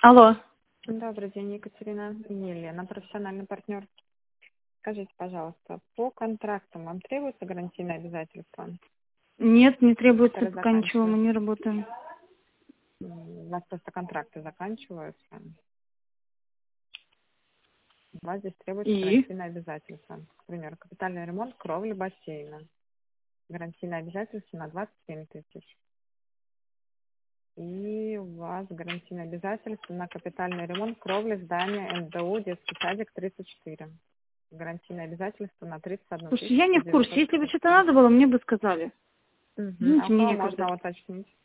Алло. Добрый день, Екатерина и Елена, профессиональный партнер. Скажите, пожалуйста, по контрактам вам требуется гарантийное обязательство? Нет, не требуется Которые пока ничего, мы заканчиваются? не работаем. У вас просто контракты заканчиваются. У вас здесь требуется И? гарантийное обязательство. К примеру, капитальный ремонт кровли бассейна. Гарантийное обязательство на 27 тысяч. И у вас гарантийное обязательство на капитальный ремонт кровли здания МДУ, детский садик 34. Гарантийное обзательство на 31 Слушайте, я не в курсе. Если бы что-то 950. надо было, мне бы сказали. А у Извините, мне кого некогда. можно уточнить?